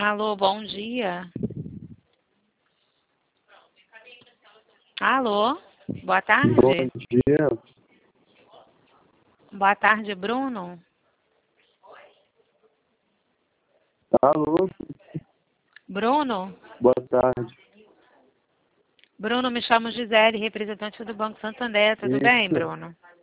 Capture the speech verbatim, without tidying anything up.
Alô, bom dia. Alô, boa tarde. Bom dia. Boa tarde, Bruno. Alô, Bruno? boa tarde. Bruno, me chamo Gisele, representante do Banco Santander. Tudo bem, Isso. Bruno?